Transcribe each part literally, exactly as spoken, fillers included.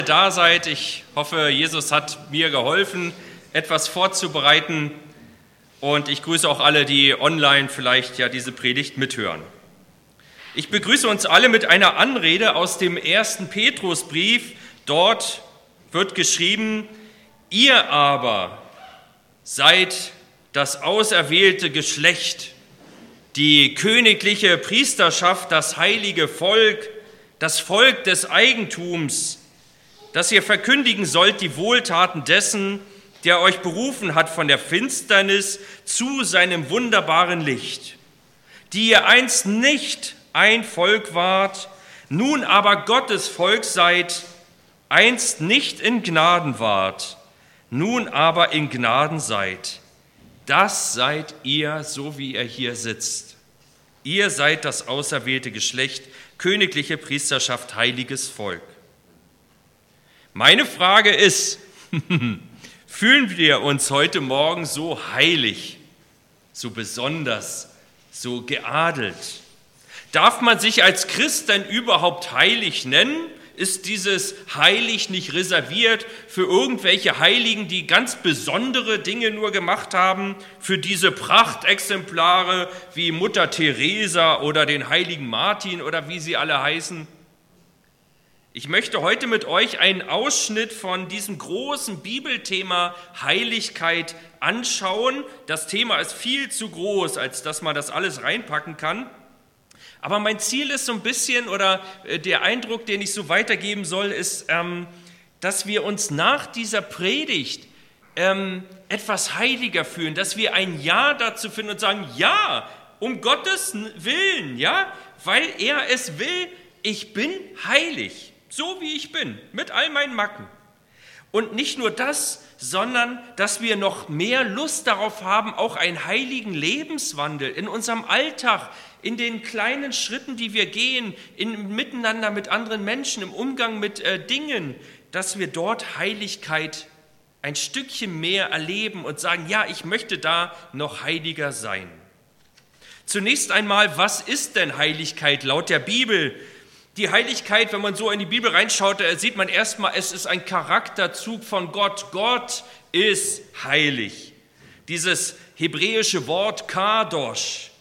Da seid. Ich hoffe, Jesus hat mir geholfen, etwas vorzubereiten, und ich grüße auch alle, die online vielleicht ja diese Predigt mithören. Ich begrüße uns alle mit einer Anrede aus dem ersten Petrusbrief. Dort wird geschrieben: Ihr aber seid das auserwählte Geschlecht, die königliche Priesterschaft, das heilige Volk, das Volk des Eigentums, dass ihr verkündigen sollt die Wohltaten dessen, der euch berufen hat von der Finsternis zu seinem wunderbaren Licht, die ihr einst nicht ein Volk wart, nun aber Gottes Volk seid, einst nicht in Gnaden wart, nun aber in Gnaden seid. Das seid ihr, so wie ihr hier sitzt. Ihr seid das auserwählte Geschlecht, königliche Priesterschaft, heiliges Volk. Meine Frage ist, fühlen wir uns heute Morgen so heilig, so besonders, so geadelt? Darf man sich als Christ denn überhaupt heilig nennen? Ist dieses heilig nicht reserviert für irgendwelche Heiligen, die ganz besondere Dinge nur gemacht haben, für diese Prachtexemplare wie Mutter Teresa oder den heiligen Martin oder wie sie alle heißen? Ich möchte heute mit euch einen Ausschnitt von diesem großen Bibelthema Heiligkeit anschauen. Das Thema ist viel zu groß, als dass man das alles reinpacken kann. Aber mein Ziel ist so ein bisschen, oder der Eindruck, den ich so weitergeben soll, ist, dass wir uns nach dieser Predigt etwas heiliger fühlen, dass wir ein Ja dazu finden und sagen, ja, um Gottes Willen, ja, weil er es will, ich bin heilig. So wie ich bin, mit all meinen Macken. Und nicht nur das, sondern dass wir noch mehr Lust darauf haben, auch einen heiligen Lebenswandel in unserem Alltag, in den kleinen Schritten, die wir gehen, im Miteinander mit anderen Menschen, im Umgang mit äh, Dingen, dass wir dort Heiligkeit ein Stückchen mehr erleben und sagen, ja, ich möchte da noch heiliger sein. Zunächst einmal, was ist denn Heiligkeit laut der Bibel? Die Heiligkeit, wenn man so in die Bibel reinschaut, sieht man erstmal, es ist ein Charakterzug von Gott. Gott ist heilig. Dieses hebräische Wort Kadosh,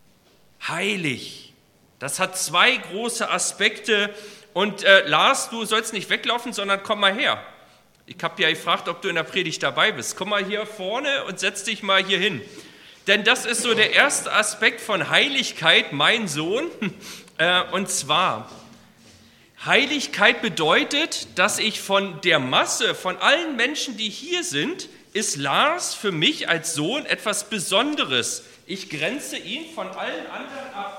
heilig, das hat zwei große Aspekte. Und äh, Lars, du sollst nicht weglaufen, sondern komm mal her. Ich habe ja gefragt, ob du in der Predigt dabei bist. Komm mal hier vorne und setz dich mal hier hin. Denn das ist so der erste Aspekt von Heiligkeit, mein Sohn. Äh, und zwar, Heiligkeit bedeutet, dass ich von der Masse, von allen Menschen, die hier sind, ist Lars für mich als Sohn etwas Besonderes. Ich grenze ihn von allen anderen ab.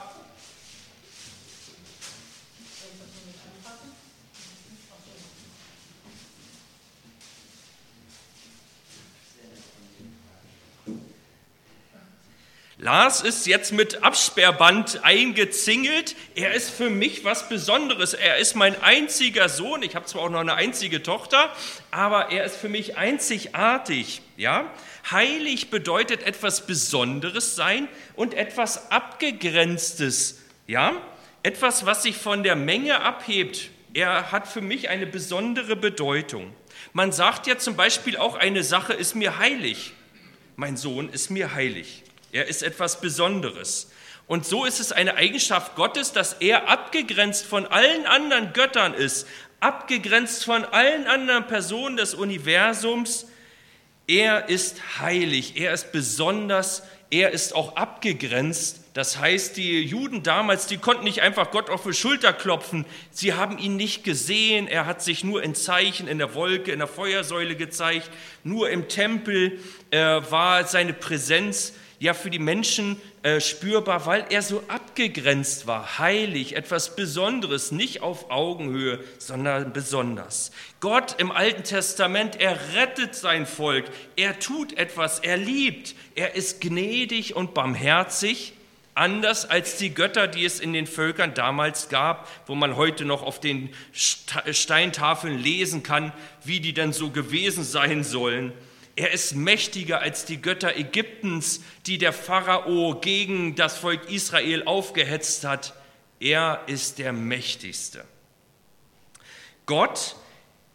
Lars ist jetzt mit Absperrband eingezingelt. Er ist für mich was Besonderes. Er ist mein einziger Sohn. Ich habe zwar auch noch eine einzige Tochter, aber er ist für mich einzigartig. Ja? Heilig bedeutet etwas Besonderes sein und etwas Abgegrenztes. Ja? Etwas, was sich von der Menge abhebt. Er hat für mich eine besondere Bedeutung. Man sagt ja zum Beispiel auch, eine Sache ist mir heilig. Mein Sohn ist mir heilig. Er ist etwas Besonderes. Und so ist es eine Eigenschaft Gottes, dass er abgegrenzt von allen anderen Göttern ist, abgegrenzt von allen anderen Personen des Universums. Er ist heilig, er ist besonders, er ist auch abgegrenzt. Das heißt, die Juden damals, die konnten nicht einfach Gott auf die Schulter klopfen. Sie haben ihn nicht gesehen. Er hat sich nur in Zeichen, in der Wolke, in der Feuersäule gezeigt. Nur im Tempel äh, war seine Präsenz ja für die Menschen äh, spürbar, weil er so abgegrenzt war, heilig, etwas Besonderes, nicht auf Augenhöhe, sondern besonders. Gott im Alten Testament, er rettet sein Volk, er tut etwas, er liebt, er ist gnädig und barmherzig, anders als die Götter, die es in den Völkern damals gab, wo man heute noch auf den Steintafeln lesen kann, wie die denn so gewesen sein sollen. Er ist mächtiger als die Götter Ägyptens, die der Pharao gegen das Volk Israel aufgehetzt hat. Er ist der Mächtigste. Gott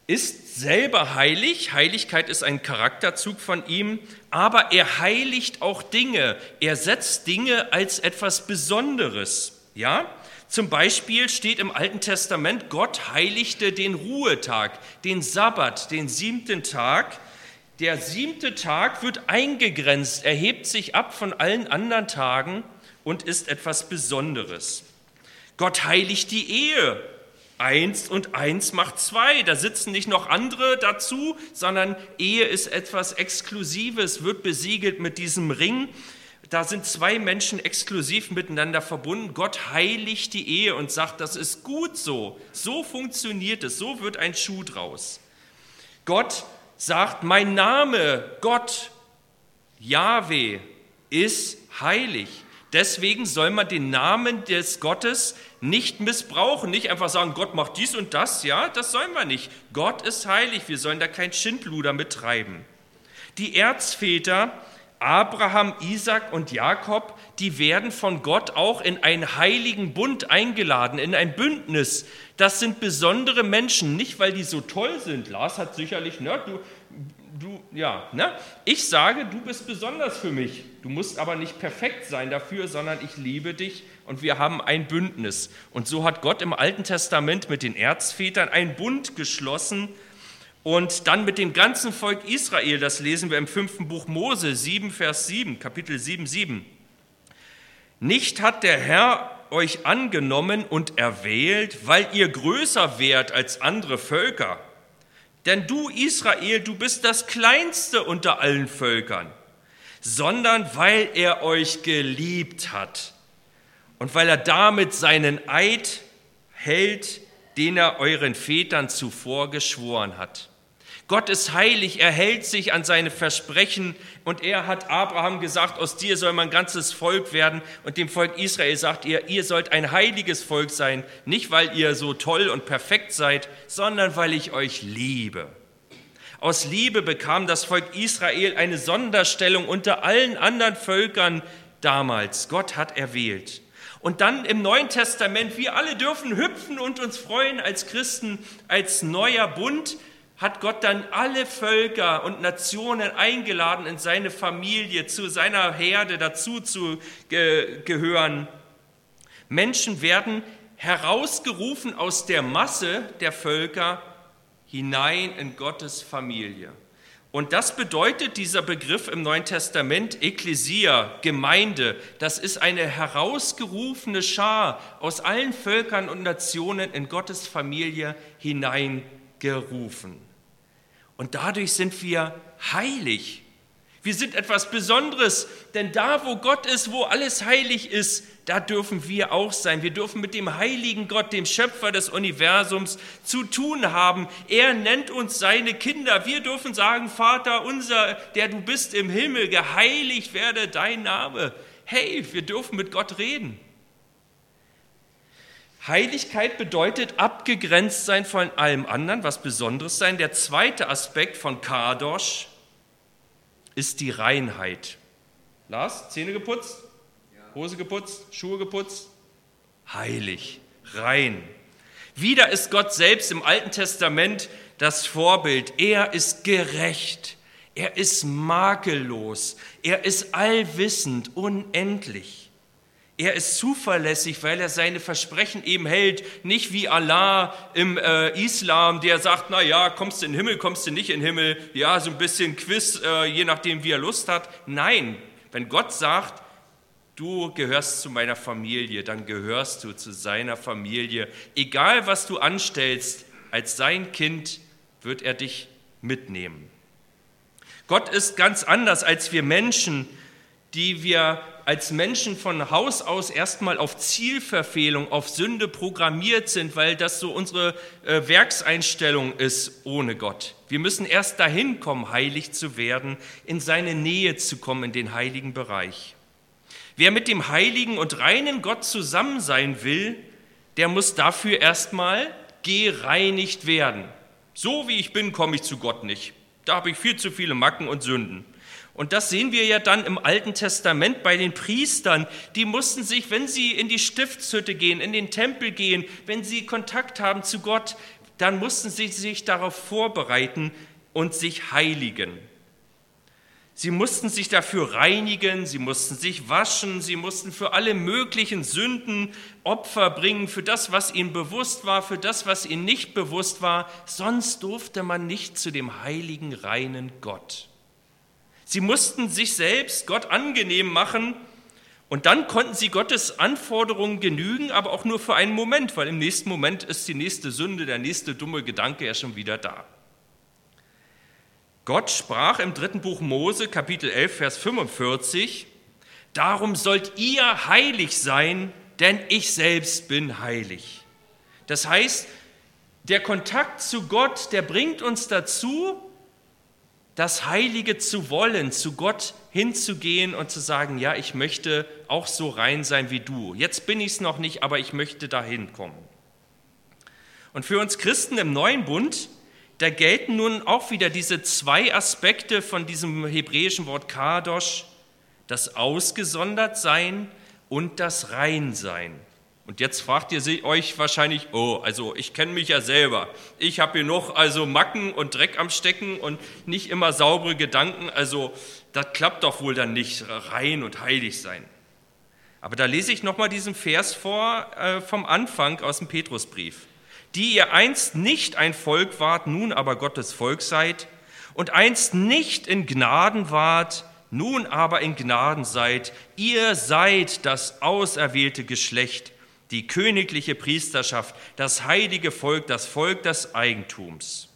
ist selber heilig. Heiligkeit ist ein Charakterzug von ihm, aber er heiligt auch Dinge. Er setzt Dinge als etwas Besonderes. Ja? Zum Beispiel steht im Alten Testament, Gott heiligte den Ruhetag, den Sabbat, den siebten Tag. Der siebte Tag wird eingegrenzt, er hebt sich ab von allen anderen Tagen und ist etwas Besonderes. Gott heiligt die Ehe. Eins und eins macht zwei. Da sitzen nicht noch andere dazu, sondern Ehe ist etwas Exklusives, wird besiegelt mit diesem Ring. Da sind zwei Menschen exklusiv miteinander verbunden. Gott heiligt die Ehe und sagt, das ist gut so. So funktioniert es, so wird ein Schuh draus. Gott sagt, mein Name, Gott, Jahwe, ist heilig. Deswegen soll man den Namen des Gottes nicht missbrauchen, nicht einfach sagen, Gott macht dies und das, ja, das sollen wir nicht. Gott ist heilig, wir sollen da kein Schindluder mittreiben. Die Erzväter Abraham, Isaac und Jakob, die werden von Gott auch in einen heiligen Bund eingeladen, in ein Bündnis. Das sind besondere Menschen, nicht weil die so toll sind. Lars hat sicherlich, ne, du, du, ja, ne? Ich sage, du bist besonders für mich. Du musst aber nicht perfekt sein dafür, sondern ich liebe dich und wir haben ein Bündnis. Und so hat Gott im Alten Testament mit den Erzvätern einen Bund geschlossen und dann mit dem ganzen Volk Israel. Das lesen wir im fünften Buch Mose, sieben, Vers sieben, Kapitel sieben, sieben. Nicht hat der Herr euch angenommen und erwählt, weil ihr größer wärt als andere Völker. Denn du, Israel, du bist das Kleinste unter allen Völkern, sondern weil er euch geliebt hat und weil er damit seinen Eid hält, den er euren Vätern zuvor geschworen hat. Gott ist heilig, er hält sich an seine Versprechen und er hat Abraham gesagt, aus dir soll mein ganzes Volk werden und dem Volk Israel sagt er, ihr sollt ein heiliges Volk sein, nicht weil ihr so toll und perfekt seid, sondern weil ich euch liebe. Aus Liebe bekam das Volk Israel eine Sonderstellung unter allen anderen Völkern damals. Gott hat erwählt. Und dann im Neuen Testament, wir alle dürfen hüpfen und uns freuen als Christen, als neuer Bund, hat Gott dann alle Völker und Nationen eingeladen, in seine Familie, zu seiner Herde dazu zu ge- gehören. Menschen werden herausgerufen aus der Masse der Völker hinein in Gottes Familie. Und das bedeutet dieser Begriff im Neuen Testament, Ekklesia, Gemeinde, das ist eine herausgerufene Schar aus allen Völkern und Nationen in Gottes Familie hineingerufen. Und dadurch sind wir heilig. Wir sind etwas Besonderes, denn da, wo Gott ist, wo alles heilig ist, da dürfen wir auch sein. Wir dürfen mit dem heiligen Gott, dem Schöpfer des Universums, zu tun haben. Er nennt uns seine Kinder. Wir dürfen sagen, Vater unser, der du bist im Himmel, geheiligt werde dein Name. Hey, wir dürfen mit Gott reden. Heiligkeit bedeutet abgegrenzt sein von allem anderen, was Besonderes sein. Der zweite Aspekt von Kadosh ist die Reinheit. Lars, Zähne geputzt, Hose geputzt, Schuhe geputzt? Heilig, rein. Wieder ist Gott selbst im Alten Testament das Vorbild. Er ist gerecht, er ist makellos, er ist allwissend, unendlich. Er ist zuverlässig, weil er seine Versprechen eben hält, nicht wie Allah im äh, Islam, der sagt, na ja, kommst du in den Himmel, kommst du nicht in den Himmel, ja, so ein bisschen Quiz, äh, je nachdem, wie er Lust hat. Nein, wenn Gott sagt, du gehörst zu meiner Familie, dann gehörst du zu seiner Familie. Egal, was du anstellst, als sein Kind wird er dich mitnehmen. Gott ist ganz anders als wir Menschen, die wir als Menschen von Haus aus erstmal auf Zielverfehlung, auf Sünde programmiert sind, weil das so unsere äh, Werkseinstellung ist ohne Gott. Wir müssen erst dahin kommen, heilig zu werden, in seine Nähe zu kommen, in den heiligen Bereich. Wer mit dem heiligen und reinen Gott zusammen sein will, der muss dafür erstmal gereinigt werden. So wie ich bin, komme ich zu Gott nicht. Da habe ich viel zu viele Macken und Sünden. Und das sehen wir ja dann im Alten Testament bei den Priestern. Die mussten sich, wenn sie in die Stiftshütte gehen, in den Tempel gehen, wenn sie Kontakt haben zu Gott, dann mussten sie sich darauf vorbereiten und sich heiligen. Sie mussten sich dafür reinigen, sie mussten sich waschen, sie mussten für alle möglichen Sünden Opfer bringen, für das, was ihnen bewusst war, für das, was ihnen nicht bewusst war. Sonst durfte man nicht zu dem heiligen, reinen Gott. Sie mussten sich selbst Gott angenehm machen und dann konnten sie Gottes Anforderungen genügen, aber auch nur für einen Moment, weil im nächsten Moment ist die nächste Sünde, der nächste dumme Gedanke ja schon wieder da. Gott sprach im dritten Buch Mose, Kapitel elf, Vers fünfundvierzig, darum sollt ihr heilig sein, denn ich selbst bin heilig. Das heißt, der Kontakt zu Gott, der bringt uns dazu, das Heilige zu wollen, zu Gott hinzugehen und zu sagen, ja, ich möchte auch so rein sein wie du. Jetzt bin ich es noch nicht, aber ich möchte dahin kommen. Und für uns Christen im Neuen Bund, da gelten nun auch wieder diese zwei Aspekte von diesem hebräischen Wort Kadosh, das Ausgesondertsein und das Reinsein. Und jetzt fragt ihr euch wahrscheinlich, oh, also ich kenne mich ja selber. Ich habe hier noch also Macken und Dreck am Stecken und nicht immer saubere Gedanken. Also das klappt doch wohl dann nicht, rein und heilig sein. Aber da lese ich nochmal diesen Vers vor äh, vom Anfang aus dem Petrusbrief. Die ihr einst nicht ein Volk wart, nun aber Gottes Volk seid, und einst nicht in Gnaden wart, nun aber in Gnaden seid. Ihr seid das auserwählte Geschlecht, die königliche Priesterschaft, das heilige Volk, das Volk des Eigentums.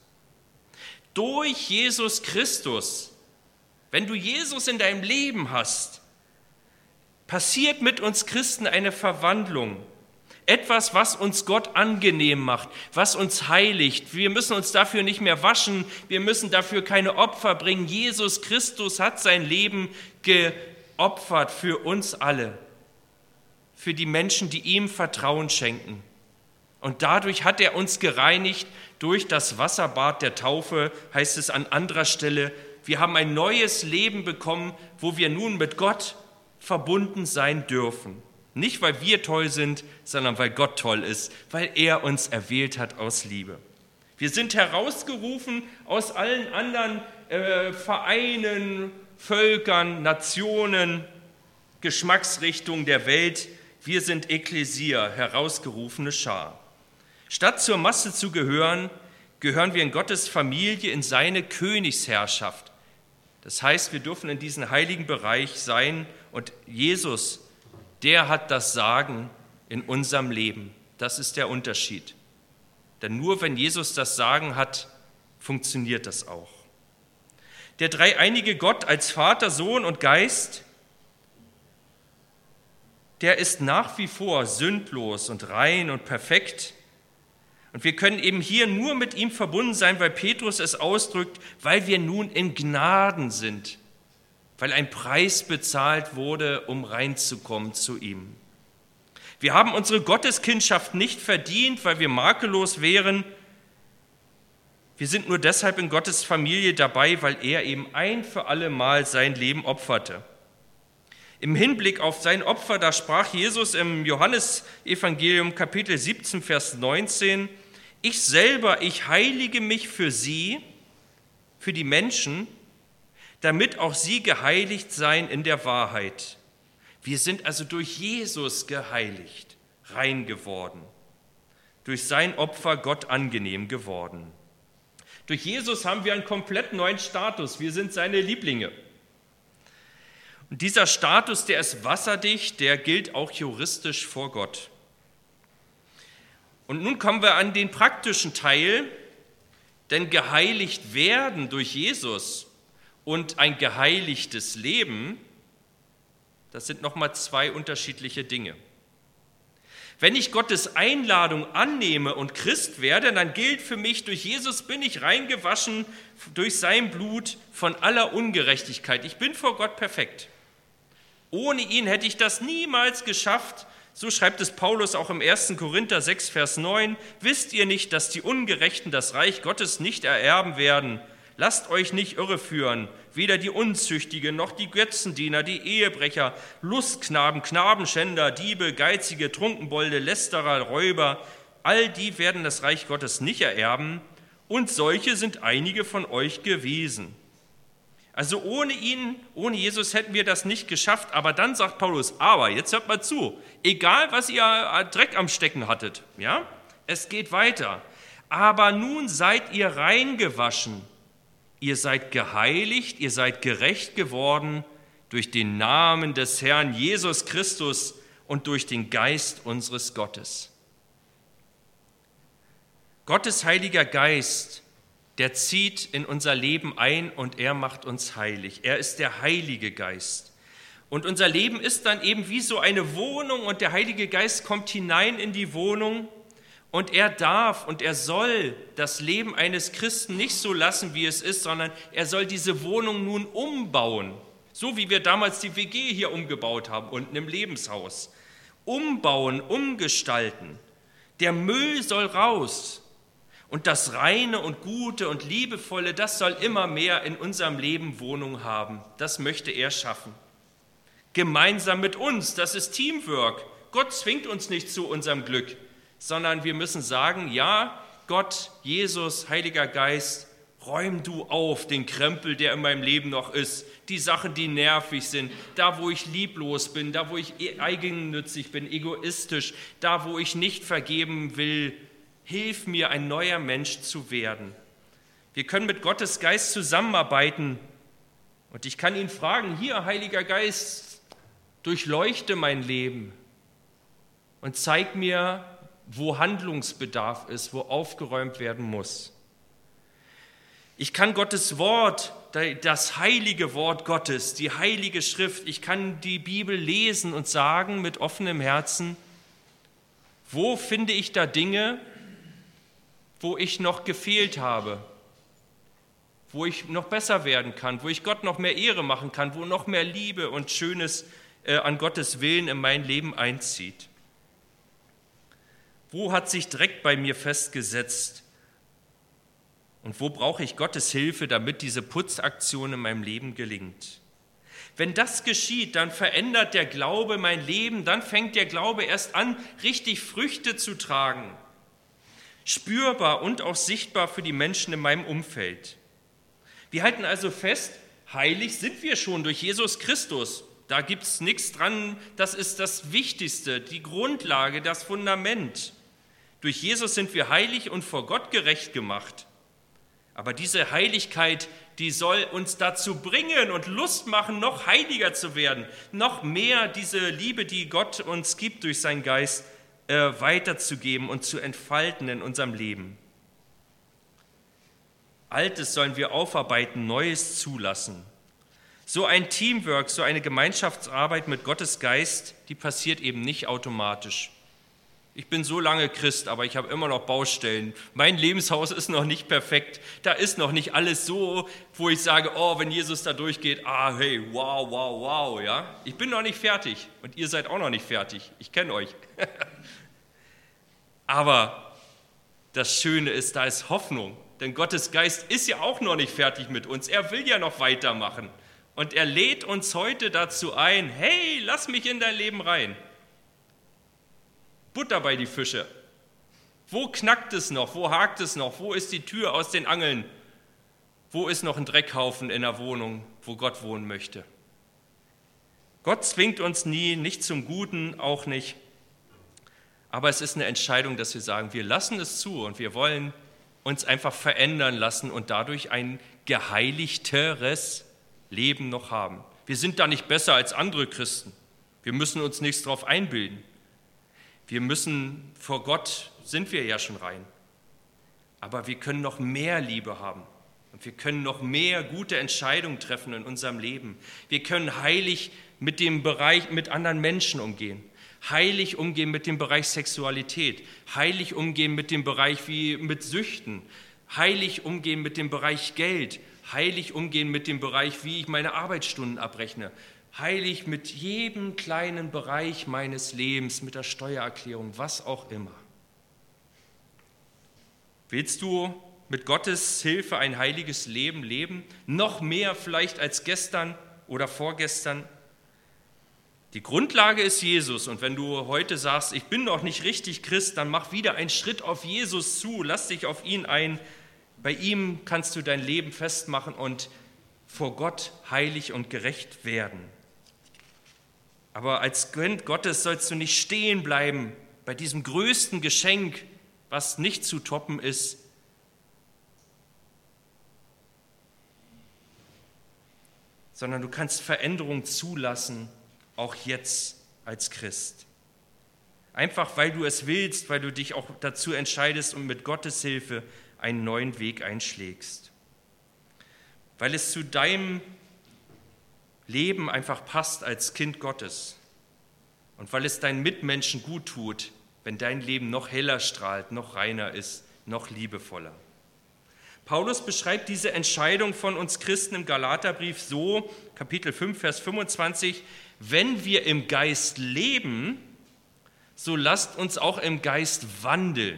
Durch Jesus Christus, wenn du Jesus in deinem Leben hast, passiert mit uns Christen eine Verwandlung. Etwas, was uns Gott angenehm macht, was uns heiligt. Wir müssen uns dafür nicht mehr waschen, wir müssen dafür keine Opfer bringen. Jesus Christus hat sein Leben geopfert für uns alle, für die Menschen, die ihm Vertrauen schenken. Und dadurch hat er uns gereinigt durch das Wasserbad der Taufe, heißt es an anderer Stelle. Wir haben ein neues Leben bekommen, wo wir nun mit Gott verbunden sein dürfen. Nicht, weil wir toll sind, sondern weil Gott toll ist, weil er uns erwählt hat aus Liebe. Wir sind herausgerufen aus allen anderen äh, Vereinen, Völkern, Nationen, Geschmacksrichtungen der Welt. Wir sind Ekklesia, herausgerufene Schar. Statt zur Masse zu gehören, gehören wir in Gottes Familie, in seine Königsherrschaft. Das heißt, wir dürfen in diesem heiligen Bereich sein und Jesus, der hat das Sagen in unserem Leben. Das ist der Unterschied. Denn nur wenn Jesus das Sagen hat, funktioniert das auch. Der dreieinige Gott als Vater, Sohn und Geist, der ist nach wie vor sündlos und rein und perfekt. Und wir können eben hier nur mit ihm verbunden sein, weil Petrus es ausdrückt, weil wir nun in Gnaden sind. Weil ein Preis bezahlt wurde, um reinzukommen zu ihm. Wir haben unsere Gotteskindschaft nicht verdient, weil wir makellos wären. Wir sind nur deshalb in Gottes Familie dabei, weil er eben ein für alle Mal sein Leben opferte. Im Hinblick auf sein Opfer, da sprach Jesus im Johannesevangelium Kapitel siebzehn, Vers neunzehn, ich selber, ich heilige mich für sie, für die Menschen, damit auch sie geheiligt seien in der Wahrheit. Wir sind also durch Jesus geheiligt, rein geworden, durch sein Opfer Gott angenehm geworden. Durch Jesus haben wir einen komplett neuen Status, wir sind seine Lieblinge. Und dieser Status, der ist wasserdicht, der gilt auch juristisch vor Gott. Und nun kommen wir an den praktischen Teil, denn geheiligt werden durch Jesus und ein geheiligtes Leben, das sind nochmal zwei unterschiedliche Dinge. Wenn ich Gottes Einladung annehme und Christ werde, dann gilt für mich, durch Jesus bin ich reingewaschen, durch sein Blut von aller Ungerechtigkeit. Ich bin vor Gott perfekt. Ohne ihn hätte ich das niemals geschafft. So schreibt es Paulus auch im ersten Korinther sechs, Vers neun. Wisst ihr nicht, dass die Ungerechten das Reich Gottes nicht ererben werden? Lasst euch nicht irreführen, weder die Unzüchtigen noch die Götzendiener, die Ehebrecher, Lustknaben, Knabenschänder, Diebe, Geizige, Trunkenbolde, Lästerer, Räuber, all die werden das Reich Gottes nicht ererben, und solche sind einige von euch gewesen. Also ohne ihn, ohne Jesus hätten wir das nicht geschafft, aber dann sagt Paulus, aber, jetzt hört mal zu, egal was ihr Dreck am Stecken hattet, ja, es geht weiter, aber nun seid ihr reingewaschen, ihr seid geheiligt, ihr seid gerecht geworden durch den Namen des Herrn Jesus Christus und durch den Geist unseres Gottes. Gottes Heiliger Geist, der zieht in unser Leben ein und er macht uns heilig. Er ist der Heilige Geist. Und unser Leben ist dann eben wie so eine Wohnung und der Heilige Geist kommt hinein in die Wohnung und er darf und er soll das Leben eines Christen nicht so lassen, wie es ist, sondern er soll diese Wohnung nun umbauen. So wie wir damals die W G hier umgebaut haben, unten im Lebenshaus. Umbauen, umgestalten. Der Müll soll raus. Und das Reine und Gute und Liebevolle, das soll immer mehr in unserem Leben Wohnung haben. Das möchte er schaffen. Gemeinsam mit uns, das ist Teamwork. Gott zwingt uns nicht zu unserem Glück, sondern wir müssen sagen, ja, Gott, Jesus, Heiliger Geist, räum du auf den Krempel, der in meinem Leben noch ist, die Sachen, die nervig sind, da, wo ich lieblos bin, da, wo ich eigennützig bin, egoistisch, da, wo ich nicht vergeben will. Hilf mir, ein neuer Mensch zu werden. Wir können mit Gottes Geist zusammenarbeiten und ich kann ihn fragen, hier, Heiliger Geist, durchleuchte mein Leben und zeig mir, wo Handlungsbedarf ist, wo aufgeräumt werden muss. Ich kann Gottes Wort, das heilige Wort Gottes, die heilige Schrift, ich kann die Bibel lesen und sagen mit offenem Herzen, wo finde ich da Dinge, wo ich noch gefehlt habe, wo ich noch besser werden kann, wo ich Gott noch mehr Ehre machen kann, wo noch mehr Liebe und Schönes äh, an Gottes Willen in mein Leben einzieht. Wo hat sich Dreck bei mir festgesetzt und wo brauche ich Gottes Hilfe, damit diese Putzaktion in meinem Leben gelingt? Wenn das geschieht, dann verändert der Glaube mein Leben, dann fängt der Glaube erst an, richtig Früchte zu tragen. Spürbar und auch sichtbar für die Menschen in meinem Umfeld. Wir halten also fest, heilig sind wir schon durch Jesus Christus. Da gibt es nichts dran, das ist das Wichtigste, die Grundlage, das Fundament. Durch Jesus sind wir heilig und vor Gott gerecht gemacht. Aber diese Heiligkeit, die soll uns dazu bringen und Lust machen, noch heiliger zu werden, noch mehr diese Liebe, die Gott uns gibt durch seinen Geist, weiterzugeben und zu entfalten in unserem Leben. Altes sollen wir aufarbeiten, Neues zulassen. So ein Teamwork, so eine Gemeinschaftsarbeit mit Gottes Geist, die passiert eben nicht automatisch. Ich bin so lange Christ, aber ich habe immer noch Baustellen. Mein Lebenshaus ist noch nicht perfekt. Da ist noch nicht alles so, wo ich sage, oh, wenn Jesus da durchgeht, ah, hey, wow, wow, wow, ja. Ich bin noch nicht fertig und ihr seid auch noch nicht fertig. Ich kenne euch. Aber das Schöne ist, da ist Hoffnung, denn Gottes Geist ist ja auch noch nicht fertig mit uns. Er will ja noch weitermachen und er lädt uns heute dazu ein, hey, lass mich in dein Leben rein. Butter bei die Fische. Wo knackt es noch? Wo hakt es noch? Wo ist die Tür aus den Angeln? Wo ist noch ein Dreckhaufen in der Wohnung, wo Gott wohnen möchte? Gott zwingt uns nie, nicht zum Guten, auch nicht. Aber es ist eine Entscheidung, dass wir sagen, wir lassen es zu und wir wollen uns einfach verändern lassen und dadurch ein geheiligteres Leben noch haben. Wir sind da nicht besser als andere Christen. Wir müssen uns nichts drauf einbilden. Wir müssen, vor Gott sind wir ja schon rein. Aber wir können noch mehr Liebe haben und wir können noch mehr gute Entscheidungen treffen in unserem Leben. Wir können heilig mit dem Bereich, mit anderen Menschen umgehen. Heilig umgehen mit dem Bereich Sexualität, heilig umgehen mit dem Bereich wie mit Süchten, heilig umgehen mit dem Bereich Geld, heilig umgehen mit dem Bereich, wie ich meine Arbeitsstunden abrechne, heilig mit jedem kleinen Bereich meines Lebens, mit der Steuererklärung, was auch immer. Willst du mit Gottes Hilfe ein heiliges Leben leben? Noch mehr vielleicht als gestern oder vorgestern? Die Grundlage ist Jesus, und wenn du heute sagst, ich bin noch nicht richtig Christ, dann mach wieder einen Schritt auf Jesus zu, lass dich auf ihn ein. Bei ihm kannst du dein Leben festmachen und vor Gott heilig und gerecht werden. Aber als Kind Gottes sollst du nicht stehen bleiben bei diesem größten Geschenk, was nicht zu toppen ist. Sondern du kannst Veränderung zulassen, auch jetzt als Christ. Einfach weil du es willst, weil du dich auch dazu entscheidest und mit Gottes Hilfe einen neuen Weg einschlägst. Weil es zu deinem Leben einfach passt als Kind Gottes. Und weil es deinen Mitmenschen gut tut, wenn dein Leben noch heller strahlt, noch reiner ist, noch liebevoller. Paulus beschreibt diese Entscheidung von uns Christen im Galaterbrief so, Kapitel fünf, Vers fünfundzwanzig, wenn wir im Geist leben, so lasst uns auch im Geist wandeln.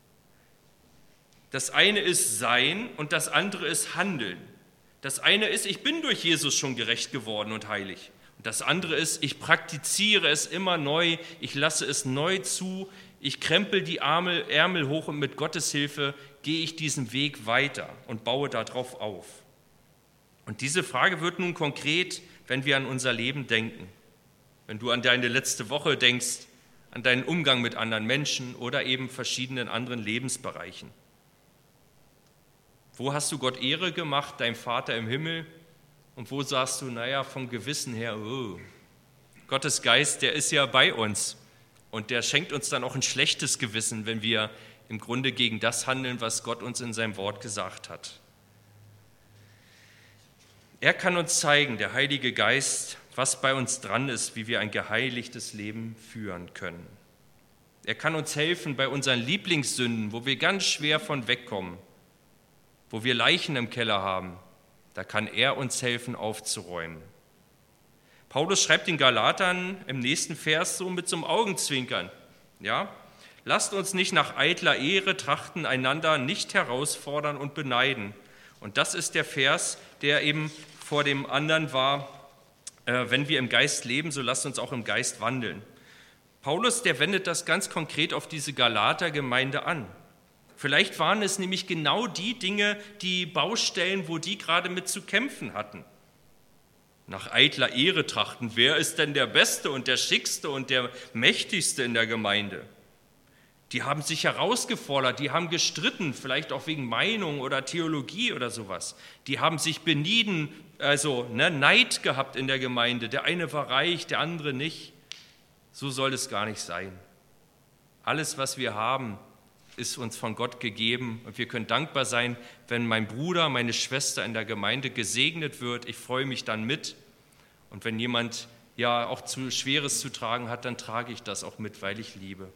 Das eine ist Sein und das andere ist Handeln. Das eine ist, ich bin durch Jesus schon gerecht geworden und heilig. Und das andere ist, ich praktiziere es immer neu, ich lasse es neu zu, ich krempel die Ärmel, Ärmel hoch und mit Gottes Hilfe gehe ich diesen Weg weiter und baue darauf auf. Und diese Frage wird nun konkret, wenn wir an unser Leben denken. Wenn du an deine letzte Woche denkst, an deinen Umgang mit anderen Menschen oder eben verschiedenen anderen Lebensbereichen. Wo hast du Gott Ehre gemacht, deinem Vater im Himmel? Und wo sagst du, naja, vom Gewissen her, oh, Gottes Geist, der ist ja bei uns. Und der schenkt uns dann auch ein schlechtes Gewissen, wenn wir im Grunde gegen das handeln, was Gott uns in seinem Wort gesagt hat. Er kann uns zeigen, der Heilige Geist, was bei uns dran ist, wie wir ein geheiligtes Leben führen können. Er kann uns helfen bei unseren Lieblingssünden, wo wir ganz schwer von wegkommen, wo wir Leichen im Keller haben. Da kann er uns helfen, aufzuräumen. Paulus schreibt den Galatern im nächsten Vers so mit so einem Augenzwinkern. Ja? Lasst uns nicht nach eitler Ehre trachten, einander nicht herausfordern und beneiden. Und das ist der Vers, der eben vor dem anderen war, äh, wenn wir im Geist leben, so lasst uns auch im Geist wandeln. Paulus, der wendet das ganz konkret auf diese Galater-Gemeinde an. Vielleicht waren es nämlich genau die Dinge, die Baustellen, wo die gerade mit zu kämpfen hatten. Nach eitler Ehre trachten, wer ist denn der Beste und der Schickste und der Mächtigste in der Gemeinde? Die haben sich herausgefordert, die haben gestritten, vielleicht auch wegen Meinung oder Theologie oder sowas. Die haben sich benieden, also ne, Neid gehabt in der Gemeinde. Der eine war reich, der andere nicht. So soll es gar nicht sein. Alles, was wir haben, ist uns von Gott gegeben und wir können dankbar sein, wenn mein Bruder, meine Schwester in der Gemeinde gesegnet wird. Ich freue mich dann mit und wenn jemand ja auch zu Schweres zu tragen hat, dann trage ich das auch mit, weil ich liebe.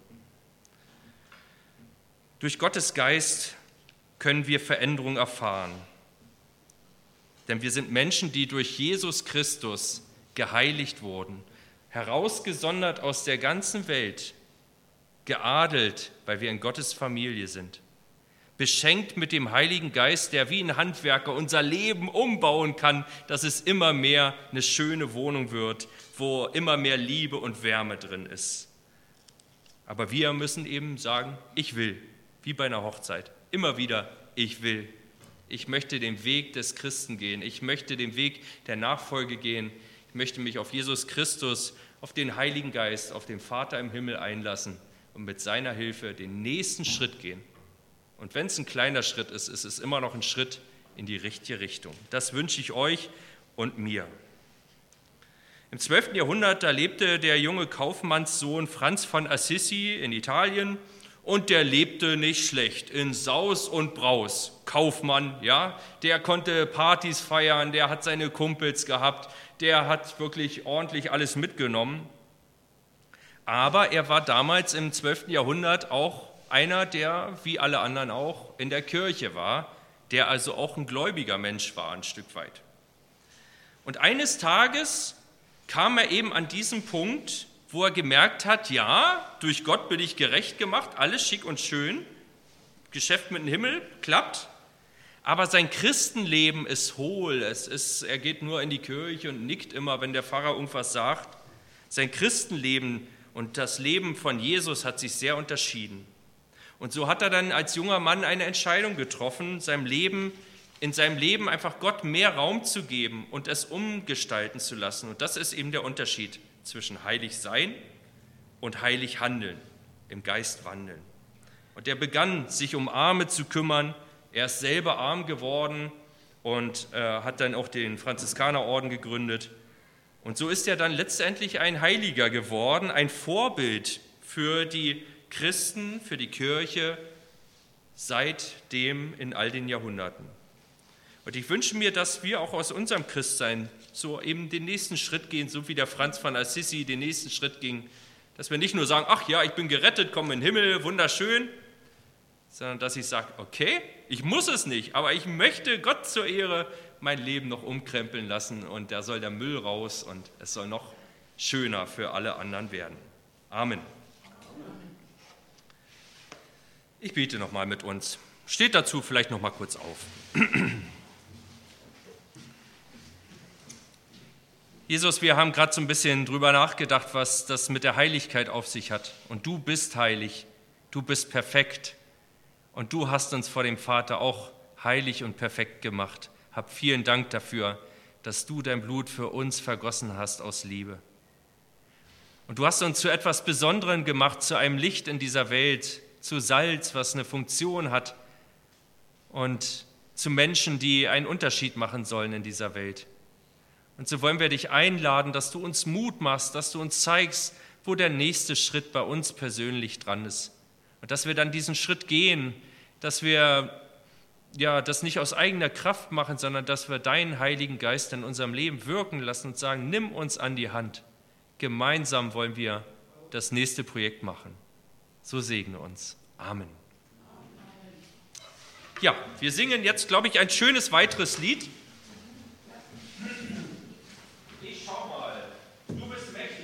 Durch Gottes Geist können wir Veränderung erfahren, denn wir sind Menschen, die durch Jesus Christus geheiligt wurden, herausgesondert aus der ganzen Welt, geadelt, weil wir in Gottes Familie sind, beschenkt mit dem Heiligen Geist, der wie ein Handwerker unser Leben umbauen kann, dass es immer mehr eine schöne Wohnung wird, wo immer mehr Liebe und Wärme drin ist. Aber wir müssen eben sagen, ich will, wie bei einer Hochzeit, immer wieder, ich will. Ich möchte den Weg des Christen gehen, ich möchte den Weg der Nachfolge gehen, ich möchte mich auf Jesus Christus, auf den Heiligen Geist, auf den Vater im Himmel einlassen und mit seiner Hilfe den nächsten Schritt gehen. Und wenn es ein kleiner Schritt ist, ist es immer noch ein Schritt in die richtige Richtung. Das wünsche ich euch und mir. Im zwölften Jahrhundert, da lebte der junge Kaufmannssohn Franz von Assisi in Italien und der lebte nicht schlecht, in Saus und Braus. Kaufmann, ja, der konnte Partys feiern, der hat seine Kumpels gehabt, der hat wirklich ordentlich alles mitgenommen. Aber er war damals im zwölften Jahrhundert auch einer, der, wie alle anderen auch, in der Kirche war, der also auch ein gläubiger Mensch war, ein Stück weit. Und eines Tages kam er eben an diesen Punkt, wo er gemerkt hat, ja, durch Gott bin ich gerecht gemacht, alles schick und schön, Geschäft mit dem Himmel, klappt, aber sein Christenleben ist hohl, es ist, er geht nur in die Kirche und nickt immer, wenn der Pfarrer irgendwas sagt. Sein Christenleben und das Leben von Jesus hat sich sehr unterschieden. Und so hat er dann als junger Mann eine Entscheidung getroffen, seinem Leben, in seinem Leben einfach Gott mehr Raum zu geben und es umgestalten zu lassen. Und das ist eben der Unterschied zwischen heilig sein und heilig handeln, im Geist wandeln. Und er begann, sich um Arme zu kümmern. Er ist selber arm geworden und äh, hat dann auch den Franziskanerorden gegründet. Und so ist er dann letztendlich ein Heiliger geworden, ein Vorbild für die Christen, für die Kirche, seitdem in all den Jahrhunderten. Und ich wünsche mir, dass wir auch aus unserem Christsein so eben den nächsten Schritt gehen, so wie der Franz von Assisi den nächsten Schritt ging, dass wir nicht nur sagen, ach ja, ich bin gerettet, komme in den Himmel, wunderschön, sondern dass ich sage, okay, ich muss es nicht, aber ich möchte Gott zur Ehre mein Leben noch umkrempeln lassen und da soll der Müll raus und es soll noch schöner für alle anderen werden. Amen. Ich bete nochmal mit uns. Steht dazu vielleicht noch mal kurz auf. Jesus, wir haben gerade so ein bisschen drüber nachgedacht, was das mit der Heiligkeit auf sich hat. Und du bist heilig, du bist perfekt. Und du hast uns vor dem Vater auch heilig und perfekt gemacht. Hab vielen Dank dafür, dass du dein Blut für uns vergossen hast aus Liebe. Und du hast uns zu etwas Besonderem gemacht, zu einem Licht in dieser Welt, zu Salz, was eine Funktion hat und zu Menschen, die einen Unterschied machen sollen in dieser Welt. Und so wollen wir dich einladen, dass du uns Mut machst, dass du uns zeigst, wo der nächste Schritt bei uns persönlich dran ist. Und dass wir dann diesen Schritt gehen, dass wir ja, das nicht aus eigener Kraft machen, sondern dass wir deinen Heiligen Geist in unserem Leben wirken lassen und sagen, nimm uns an die Hand. Gemeinsam wollen wir das nächste Projekt machen. So segne uns. Amen. Ja, wir singen jetzt, glaube ich, ein schönes weiteres Lied.